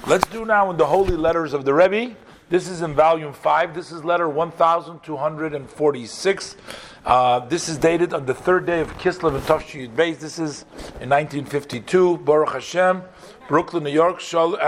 Let's do now in the Holy Letters of the Rebbe. This is in volume 5. This is letter 1246. This is dated on the third day of Kislev and Tafshin Yud Beis. This is in 1952. Baruch Hashem, Brooklyn, New York.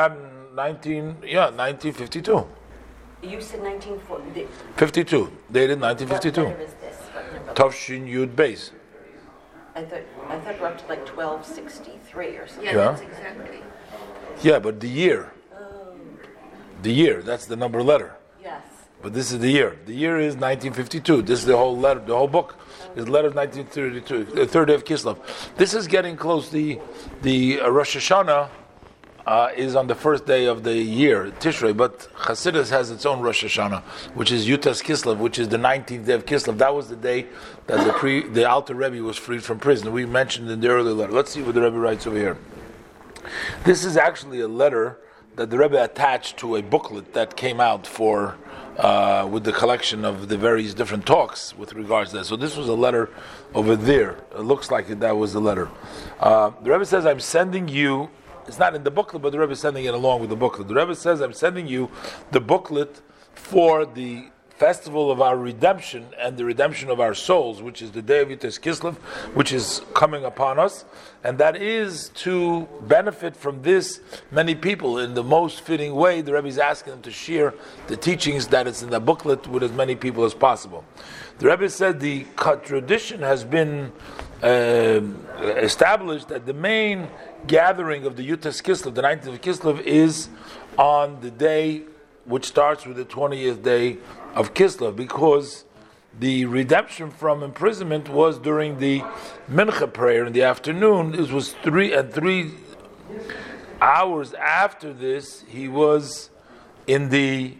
1952. You said 1940. 52. Dated 1952. What letter is this? Tafshin Yud Beis. I thought we're up to like 1263 or something. Yeah, that's exactly. Yeah, but the year. The year, that's the number letter. Yes. But this is the year. The year is 1952. This is the whole letter. The whole book is letter 1932, the third day of Kislev. This is getting close. The Rosh Hashanah is on the first day of the year, Tishrei, but Chassidus has its own Rosh Hashanah, which is Yutas Kislev, which is the 19th day of Kislev. That was the day that the Alter Rebbe was freed from prison. We mentioned in the earlier letter. Let's see what the Rebbe writes over here. This is actually a letter that the Rebbe attached to a booklet that came out for with the collection of the various different talks with regards to that. So this was a letter over there. It looks like that was the letter. The Rebbe says, I'm sending you, it's not in the booklet, but the Rebbe is sending it along with the booklet. The Rebbe says, I'm sending you the booklet for the festival of our redemption and the redemption of our souls, which is the day of Yutas Kislev, which is coming upon us, and that is to benefit from this many people in the most fitting way. The Rebbe is asking them to share the teachings that is in the booklet with as many people as possible. The Rebbe said the tradition has been established that the main gathering of the Yutas Kislev, the 19th of Kislev, is on the day which starts with the 20th day of Kislev, because the redemption from imprisonment was during the Mincha prayer in the afternoon. It was 3 hours after this. He was in the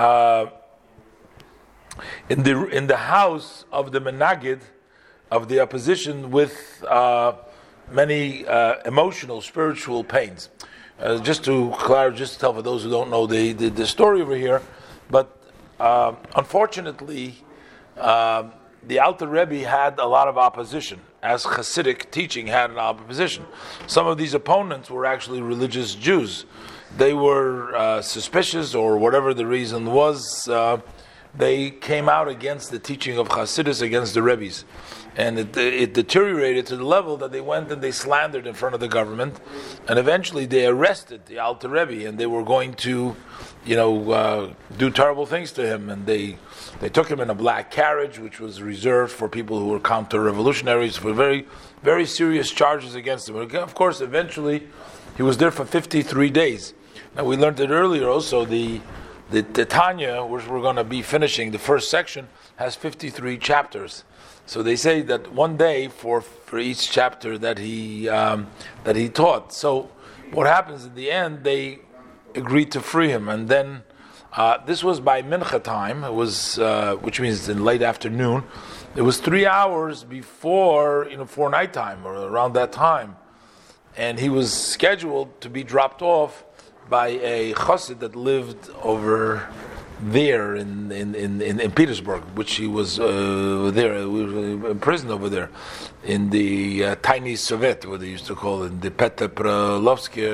house of the Menagid of the opposition with many emotional, spiritual pains. Just to clarify, just to tell for those who don't know the story over here, but unfortunately, the Alter Rebbe had a lot of opposition, as Hasidic teaching had an opposition. Some of these opponents were actually religious Jews. They were suspicious, or whatever the reason was. They came out against the teaching of Hasidus, against the Rebbes. And it deteriorated to the level that they went and they slandered in front of the government, and eventually they arrested the Alter Rebbe, and they were going to, do terrible things to him. And they took him in a black carriage, which was reserved for people who were counter-revolutionaries, for very, very serious charges against him. Of course, eventually he was there for 53 days. Now we learned it earlier also. The Tanya, which we're going to be finishing, the first section, has 53 chapters. So they say that one day for each chapter that he taught. So what happens in the end? They agreed to free him, and then this was by Mincha time. It was, which means in late afternoon. It was 3 hours before nighttime or around that time, and he was scheduled to be dropped off by a chassid that lived over there in Petersburg, which he was there, in prison over there, in the tiny Soviet, what they used to call it, the Petropavlovsky.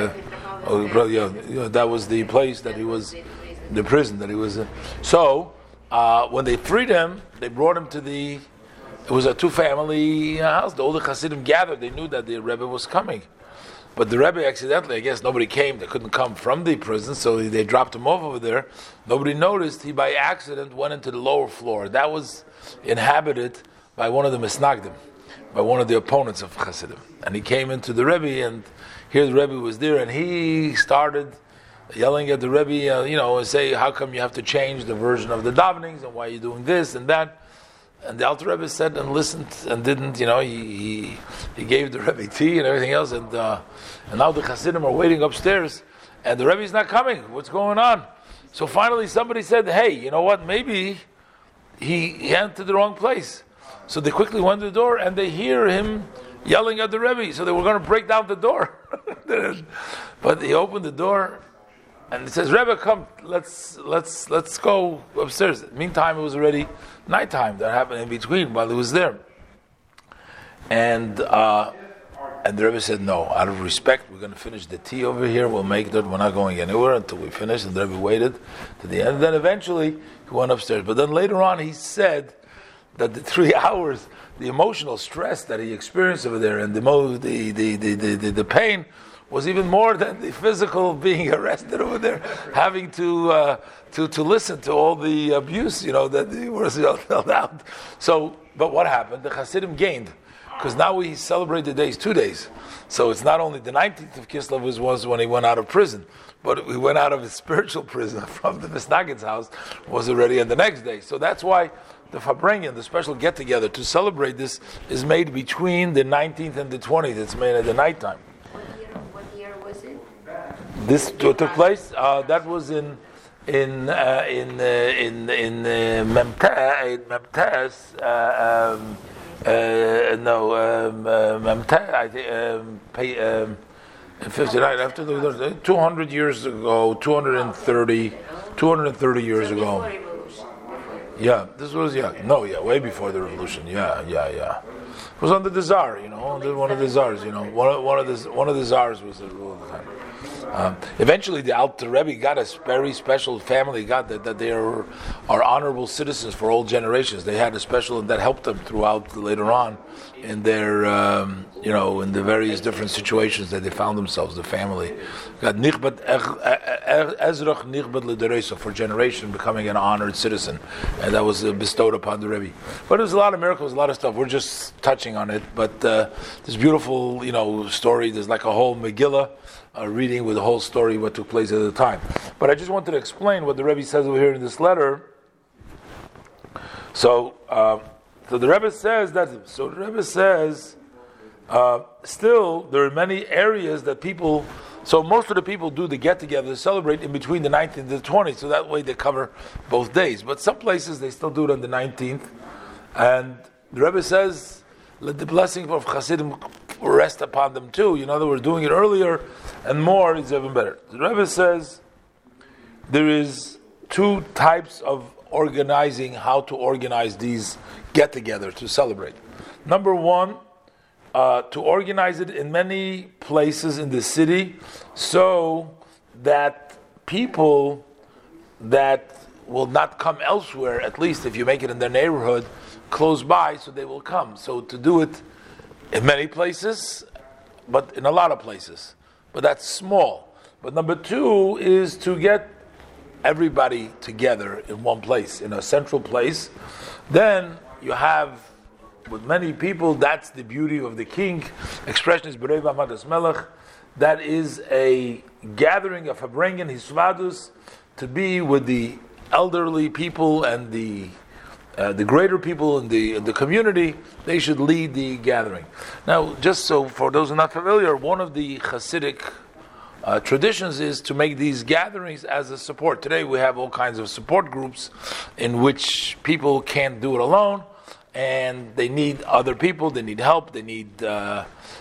That was the place that he was, the prison that he was in. So when they freed him, they brought him to it was a two-family house. The older Hasidim gathered. They knew that the Rebbe was coming. But the Rebbe accidentally, I guess nobody came. They couldn't come from the prison, so they dropped him off over there. Nobody noticed. He, by accident, went into the lower floor. That was inhabited by one of the Misnagdim, by one of the opponents of Chassidim. And he came into the Rebbe, and here the Rebbe was there, and he started yelling at the Rebbe, and say, how come you have to change the version of the davenings, and why are you doing this and that? And the Alter Rebbe said and listened and didn't, he gave the Rebbe tea and everything else, and now the Hasidim are waiting upstairs, and the Rebbe is not coming. What's going on? So finally somebody said, hey, you know what, maybe he entered the wrong place. So they quickly went to the door, and they hear him yelling at the Rebbe, so they were going to break down the door. But he opened the door, and it says, Rebbe, come, let's go upstairs. Meantime, it was already nighttime. That happened in between while he was there. And And the Rebbe said, no, out of respect, we're going to finish the tea over here. We'll make that. We're not going anywhere until we finish. And the Rebbe waited to the end. And then eventually he went upstairs. But then later on he said that the 3 hours, the emotional stress that he experienced over there and the pain was even more than the physical being arrested over there, having to listen to all the abuse, that he was held out. So, but what happened? The Hasidim gained. Because now we celebrate the days 2 days. So it's not only the 19th of Kislev was when he went out of prison, but he went out of his spiritual prison from the Misnagin's house was already on the next day. So that's why the Farbrengen, the special get-together to celebrate this, is made between the 19th and the 20th. It's made at the nighttime. What year was it? This took place. That was in Memtes. In 59, after the 200 years ago, 230 years ago. Yeah, this was way before the revolution. Yeah. It was under the Tsar, one of the Tsars. One of the Tsars was the rule of the time. Eventually, the Alter Rebbe got a very special family. Got that they are honorable citizens for all generations. They had a special that helped them throughout later on in their in the various different situations that they found themselves. The family got nichbet ezrach nichbet l'dereisa for generation becoming an honored citizen, and that was bestowed upon the Rebbe. But there's a lot of miracles, a lot of stuff. We're just touching on it. But this beautiful story. There's like a whole Megillah. Reading with the whole story, what took place at the time. But I just wanted to explain what the Rebbe says over here in this letter. So the Rebbe says that. So the Rebbe says, still there are many areas that people. So most of the people do the get-together to celebrate in between the 19th and the 20th. So that way they cover both days. But some places they still do it on the 19th. And the Rebbe says, let the blessing of Hasidim rest upon them too. In other words, doing it earlier and more is even better. The Rebbe says there is 2 types of organizing, how to organize these get-together to celebrate. Number 1, to organize it in many places in the city so that people that will not come elsewhere, at least if you make it in their neighborhood, close by, so they will come. So to do it in many places, but in a lot of places. But that's small. But number 2 is to get everybody together in one place, in a central place. Then you have, with many people, that's the beauty of the king. Expression is Berei V'Amadas Melech. That is a gathering of Farbrengen, Hisvadus, to be with the elderly people and the greater people in the community. They should lead the gathering. Now, just so for those who are not familiar, one of the Hasidic traditions is to make these gatherings as a support. Today we have all kinds of support groups in which people can't do it alone, and they need other people, they need help, they need the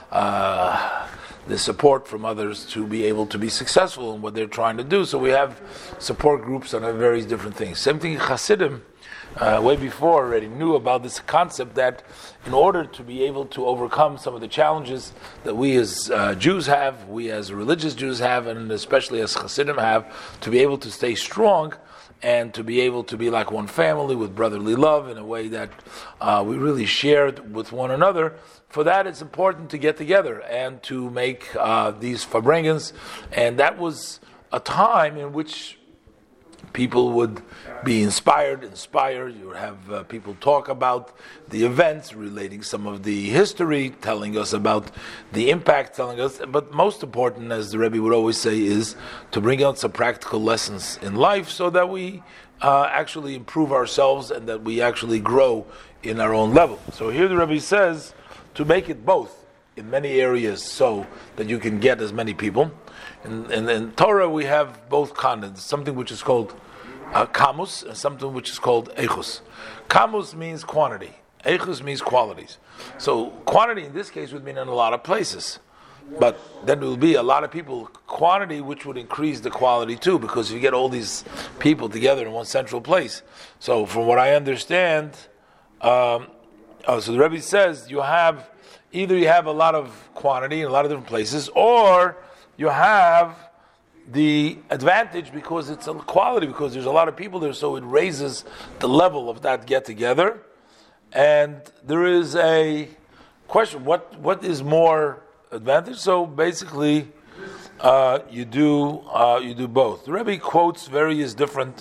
support from others to be able to be successful in what they're trying to do. So we have support groups on various different things. Same thing in Hasidim. Way before already knew about this concept that in order to be able to overcome some of the challenges that we as Jews have, we as religious Jews have, and especially as Hasidim have, to be able to stay strong and to be able to be like one family with brotherly love in a way that we really shared with one another. For that, it's important to get together and to make these Farbrengens. And that was a time in which people would be inspired. You would have people talk about the events, relating some of the history, telling us about the impact, telling us. But most important, as the Rebbe would always say, is to bring out some practical lessons in life so that we actually improve ourselves and that we actually grow in our own level. So here the Rebbe says to make it both in many areas so that you can get as many people. In Torah we have both concepts, something which is called kamus and something which is called eichus. Kamus means quantity, eichus means qualities. So quantity in this case would mean in a lot of places, but then there will be a lot of people, quantity which would increase the quality too, because you get all these people together in one central place. So from what I understand, So the Rebbe says you have a lot of quantity in a lot of different places, or you have the advantage because it's a quality, because there's a lot of people there, so it raises the level of that get together. And there is a question: what is more advantage? So basically, you do both. The Rebbe quotes various different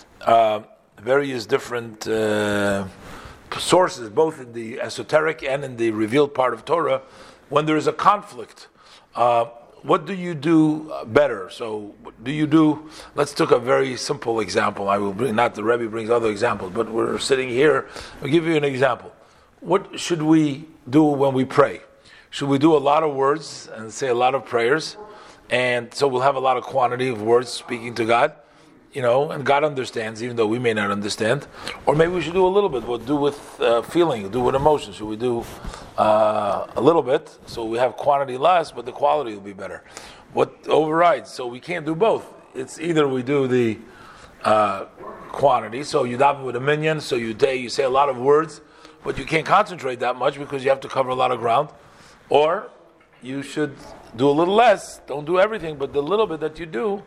sources, both in the esoteric and in the revealed part of Torah, when there is a conflict. What do you do better? So, let's take a very simple example. I will bring, not the Rebbe brings other examples, but we're sitting here. I'll give you an example. What should we do when we pray? Should we do a lot of words and say a lot of prayers? And so we'll have a lot of quantity of words speaking to God, and God understands, even though we may not understand. Or maybe we should do a little bit. We'll do with feeling, do with emotion. Should we do a little bit, so we have quantity less, but the quality will be better? What overrides? So we can't do both. It's either we do the quantity, so you daven with a minyan, so you say a lot of words, but you can't concentrate that much because you have to cover a lot of ground. Or you should do a little less. Don't do everything, but the little bit that you do,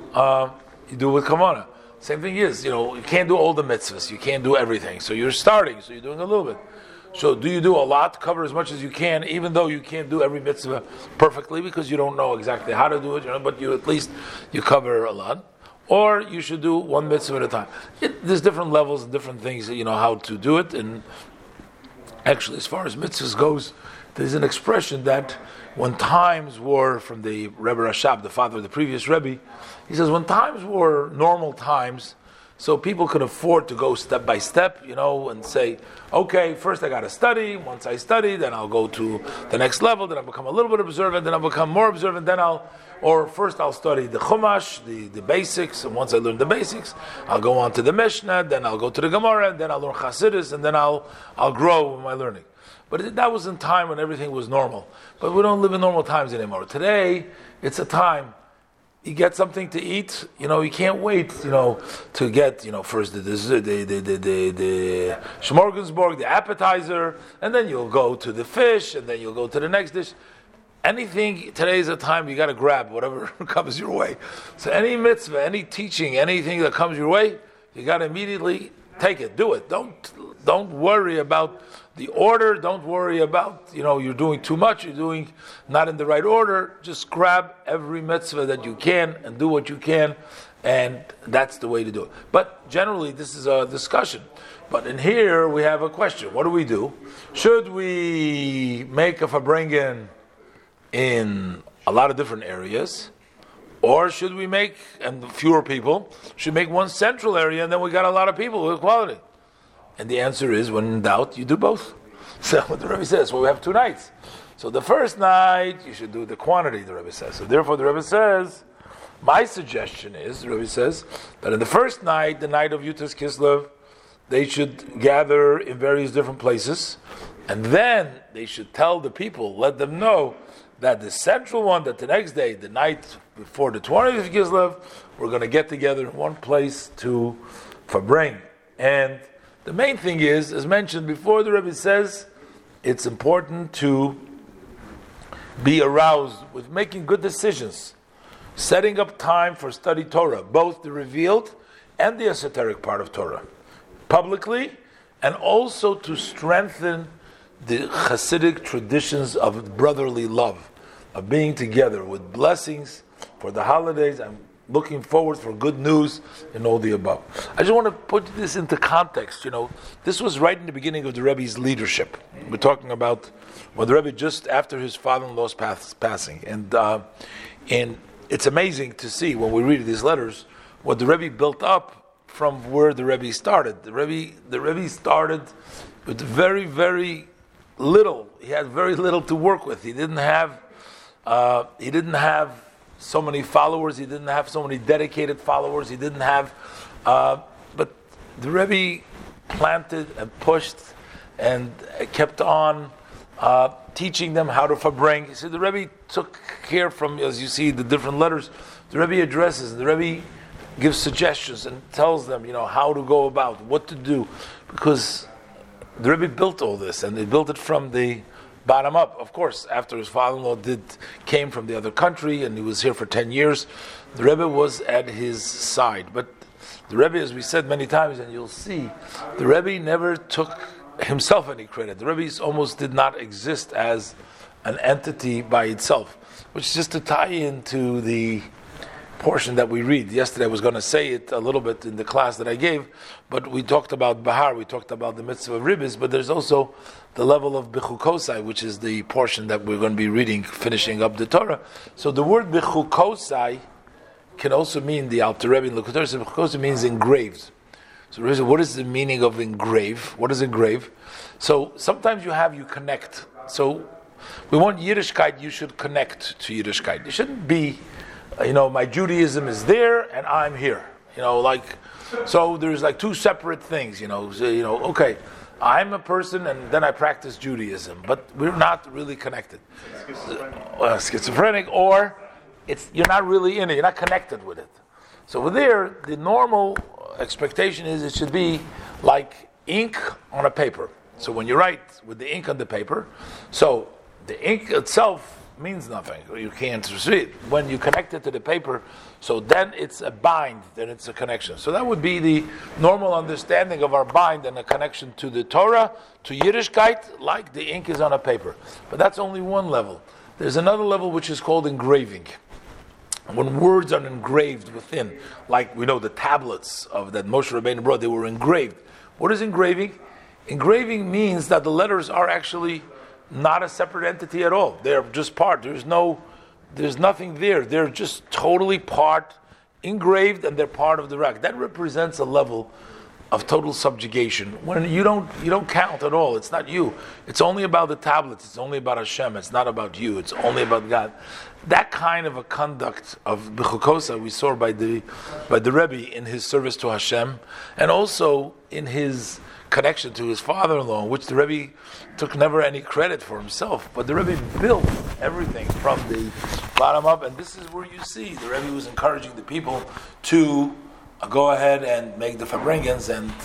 you do with kamana. Same thing is, you can't do all the mitzvahs. You can't do everything. So you're starting, so you're doing a little bit. So do you do a lot, cover as much as you can, even though you can't do every mitzvah perfectly because you don't know exactly how to do it, but you at least you cover a lot. Or you should do one mitzvah at a time. There's different levels and different things, how to do it. And actually, as far as mitzvahs goes, there's an expression that when times were, from the Rebbe Rashab, the father of the previous Rebbe, he says when times were normal times, so people could afford to go step by step, and say, okay, first I got to study. Once I study, then I'll go to the next level. Then I'll become a little bit observant. Then I'll become more observant. First I'll study the Chumash, the basics. And once I learn the basics, I'll go on to the Mishnah. Then I'll go to the Gemara. Then I'll learn Chassidus. And then I'll grow in my learning. But that was in time when everything was normal. But we don't live in normal times anymore. Today, it's a time. You get something to eat, you can't wait, to get, first the smorgasbord, the appetizer, and then you'll go to the fish, and then you'll go to the next dish. Anything, today is a time you got to grab whatever comes your way. So any mitzvah, any teaching, anything that comes your way, you got to immediately take it, do it. Don't worry about the order. Don't worry about, you're doing too much, you're doing not in the right order. Just grab every mitzvah that you can and do what you can, and that's the way to do it. But generally, this is a discussion. But in here, we have a question. What do we do? Should we make a farbrengen in a lot of different areas? Or should we make, and fewer people, should make one central area, and then we got a lot of people with quality? And the answer is, when in doubt, you do both. So what the Rebbe says, we have 2 nights. So the first night, you should do the quantity, the Rebbe says. So therefore, the Rebbe says, my suggestion is, the Rebbe says, that in the first night, the night of Yutas Kislev, they should gather in various different places, and then they should tell the people, let them know that the central one, that the next day, the night before the 20th of Kislev, we're going to get together in one place to farbrengen. And the main thing is, as mentioned before, the Rebbe says, it's important to be aroused with making good decisions, setting up time for study Torah, both the revealed and the esoteric part of Torah, publicly, and also to strengthen the Hasidic traditions of brotherly love, of being together with blessings for the holidays. I'm looking forward for good news and all the above. I just want to put this into context. This was right in the beginning of the Rebbe's leadership. We're talking about when the Rebbe, just after his father-in-law's passing. And it's amazing to see when we read these letters what the Rebbe built up from where the Rebbe started. The Rebbe started with very, very little. He had very little to work with. He didn't have so many followers. He didn't have so many dedicated followers. He didn't have, but the Rebbe planted and pushed and kept on teaching them how to farbrengen. So the Rebbe took care from, as you see, the different letters. The Rebbe addresses, the Rebbe gives suggestions and tells them, how to go about, what to do, because the Rebbe built all this, and they built it from the bottom up. Of course, after his father-in-law came from the other country, and he was here for 10 years, the Rebbe was at his side. But the Rebbe, as we said many times, and you'll see, the Rebbe never took himself any credit. The Rebbe almost did not exist as an entity by itself, which is just to tie into the portion that we read. Yesterday I was going to say it a little bit in the class that I gave, but we talked about Bahar, we talked about the mitzvah of Ribis, but there's also the level of Bechukosai, which is the portion that we're going to be reading, finishing up the Torah. So the word Bechukosai can also mean, the Alter Rebbe in Likutei says Bechukosai means engraved. So what is the meaning of engrave? What is engrave? So sometimes you connect. So we want Yiddishkeit, you should connect to Yiddishkeit. It shouldn't be, my Judaism is there and I'm here. So there's like two separate things, okay, I'm a person and then I practice Judaism, but we're not really connected. Schizophrenic, or you're not really in it, you're not connected with it. So over there, the normal expectation is it should be like ink on a paper. So when you write with the ink on the paper, so the ink itself means nothing. You can't see it. When you connect it to the paper, so then it's a bind, then it's a connection. So that would be the normal understanding of our bind and a connection to the Torah, to Yiddishkeit, like the ink is on a paper. But that's only one level. There's another level which is called engraving. When words are engraved within, like we know the tablets of that Moshe Rabbeinu brought, they were engraved. What is engraving? Engraving means that the letters are actually not a separate entity at all. They're just part. There's nothing there. They're just totally part, engraved, and they're part of the rock. That represents a level of total subjugation. When you don't count at all. It's not you. It's only about the tablets. It's only about Hashem. It's not about you. It's only about God. That kind of a conduct of Bechukosa we saw by the Rebbe in his service to Hashem, and also in his connection to his father-in-law, which the Rebbe took never any credit for himself, but the Rebbe built everything from the bottom up, and this is where you see the Rebbe was encouraging the people to go ahead and make the Fabrengens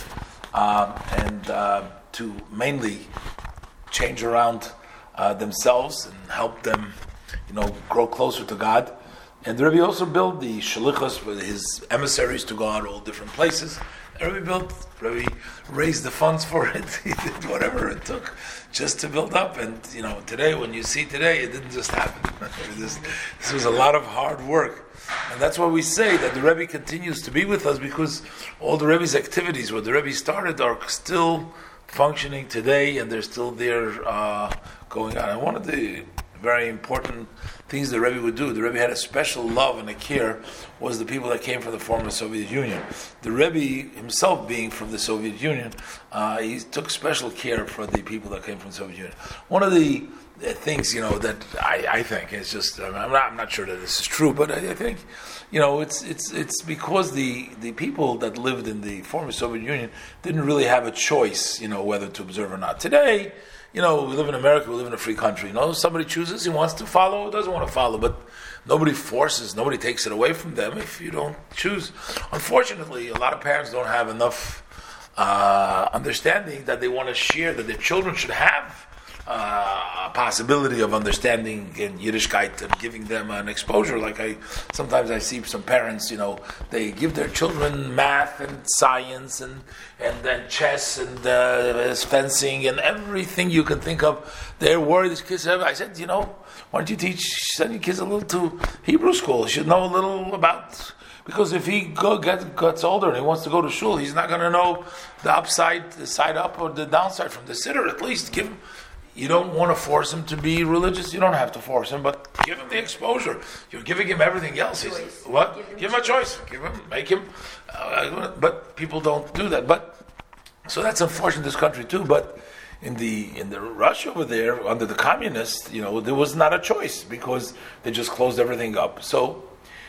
and to mainly change around themselves and help them, grow closer to God. And the Rebbe also built the shalichos with his emissaries to go out all different places. Rebbe raised the funds for it. He did whatever it took just to build up. And today, when you see today, it didn't just happen. This was a lot of hard work, and that's why we say that the Rebbe continues to be with us, because all the Rebbe's activities, what the Rebbe started, are still functioning today, and they're still there going on. And one of the very important things the Rebbe would do, the Rebbe had a special love and a care, was the people that came from the former Soviet Union. The Rebbe himself, being from the Soviet Union, he took special care for the people that came from the Soviet Union. One of the things, that I think is just, I'm not sure that this is true, but I think, it's because the people that lived in the former Soviet Union didn't really have a choice, whether to observe or not. Today, we live in America, we live in a free country. Somebody chooses, he wants to follow, doesn't want to follow, but nobody forces, nobody takes it away from them if you don't choose. Unfortunately, a lot of parents don't have enough understanding that they want to share, that their children should have a possibility of understanding in Yiddishkeit and giving them an exposure. Sometimes I see some parents, they give their children math and science and then chess and fencing and everything you can think of. They're worried these kids have. I said, why don't you send your kids a little to Hebrew school? You should know a little about. Because if he gets older and he wants to go to shul, he's not going to know the upside, the side up, or the downside from the siddur. At least give him. You don't want to force him to be religious. You don't have to force him, but give him the exposure. You're giving him everything else. Give him a choice. Make him. But people don't do that. So that's unfortunate in this country too. But in the Russia over there under the communists, there was not a choice because they just closed everything up. So,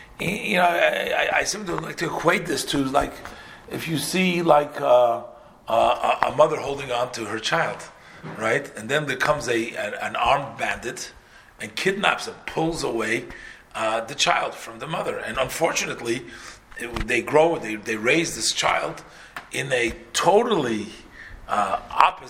I seem to like to equate this to if you see a mother holding on to her child. Right, and then there comes an armed bandit and kidnaps and pulls away the child from the mother. And unfortunately, they raise this child in a totally opposite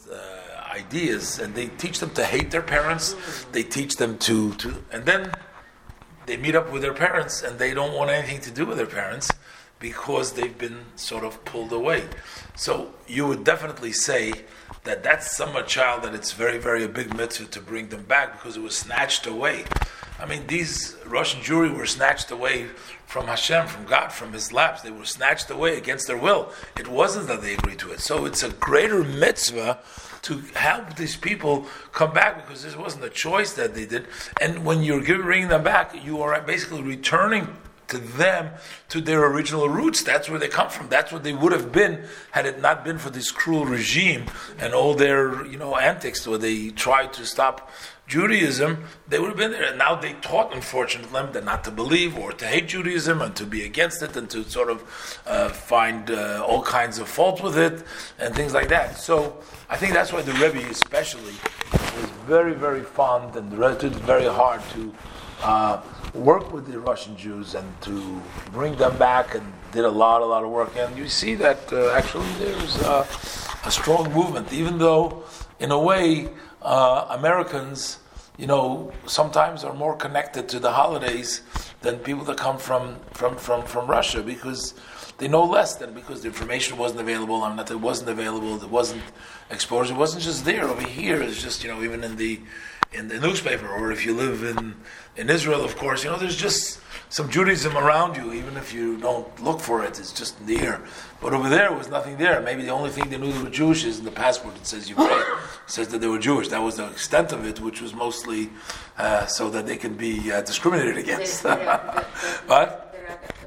ideas, and they teach them to hate their parents. They teach them to, and then they meet up with their parents, and they don't want anything to do with their parents because they've been sort of pulled away. So you would definitely say that that's some child that it's very, very a big mitzvah to bring them back because it was snatched away. I mean, these Russian Jewry were snatched away from Hashem, from God, from His laps. They were snatched away against their will. It wasn't that they agreed to it. So it's a greater mitzvah to help these people come back because this wasn't a choice that they did. And when you're bringing them back, you are basically returning to them, to their original roots. That's where they come from. That's what they would have been had it not been for this cruel regime and all their, antics where they tried to stop Judaism. They would have been there. And now they taught, unfortunately, them that not to believe or to hate Judaism and to be against it and to sort of find all kinds of fault with it and things like that. So I think that's why the Rebbe especially was very, very fond and it's very hard to work with the Russian Jews and to bring them back, and did a lot of work. And you see that actually there's a strong movement, even though in a way Americans, sometimes are more connected to the holidays than people that come from Russia, because they know less than, because the information wasn't available. I mean, not that it wasn't available, it wasn't exposed. It wasn't just there. Over here, it's just even in the newspaper, or if you live in Israel, of course, there's just some Judaism around you, even if you don't look for it, it's just there. But over there was nothing there. Maybe the only thing they knew they were Jewish is in the passport it says Ukraine. It says that they were Jewish. That was the extent of it, which was mostly so that they can be discriminated against. But